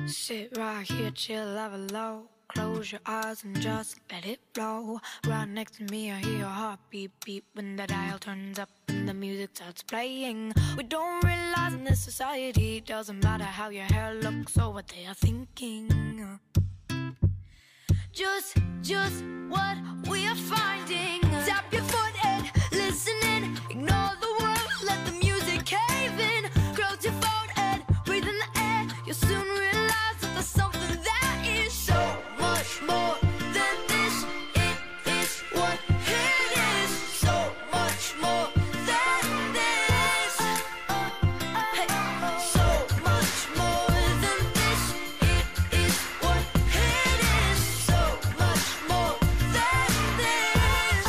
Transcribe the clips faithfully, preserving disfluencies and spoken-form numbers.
Sit right here, chill, have a low. Close your eyes and just let it flow. Right next to me I hear your heart beat, beat. When the dial turns up and the music starts playing. We don't realize in this society it doesn't matter how your hair looks or what they are thinking. Just, just what we are finding. Tap your foot and listen in. Ignore the world, let the music cave in. Close your phone and breathe in the air. You'll soon realize that there's something that is so much more than this. It is what it is. So much more than this. Hey, so much more than this. It is what it is. So much more than this.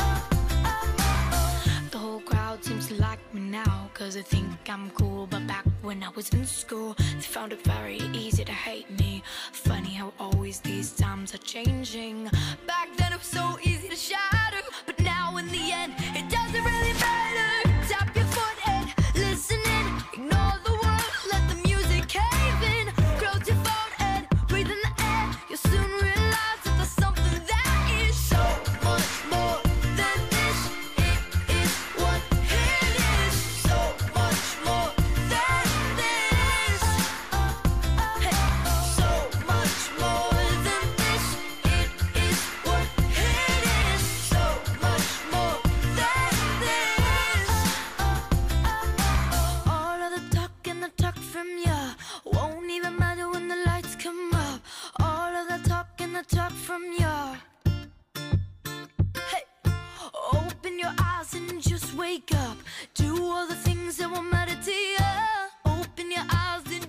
The whole crowd seems to like me now, cause they think I'm cool. But back when I was in school, they found it very easy to hate me. Funny how always these times are changing. Back then it was so easy to shatter, but now in the end it doesn't really matter. Tap your foot and listen in. Ignore the world, let the music cave in. Close your phone and breathe in the air. You'll soon realize that there's something that is so much more than this. It is what it is. So much more than this. Hey, so much more than this. It is what it is. So much more than this. All of the talk and the talk from ya won't even matter when the lights come up. All of the talk and the talk from ya. Hey, open your eyes and just wake up. Do all the things that will matter to you. Open your eyes and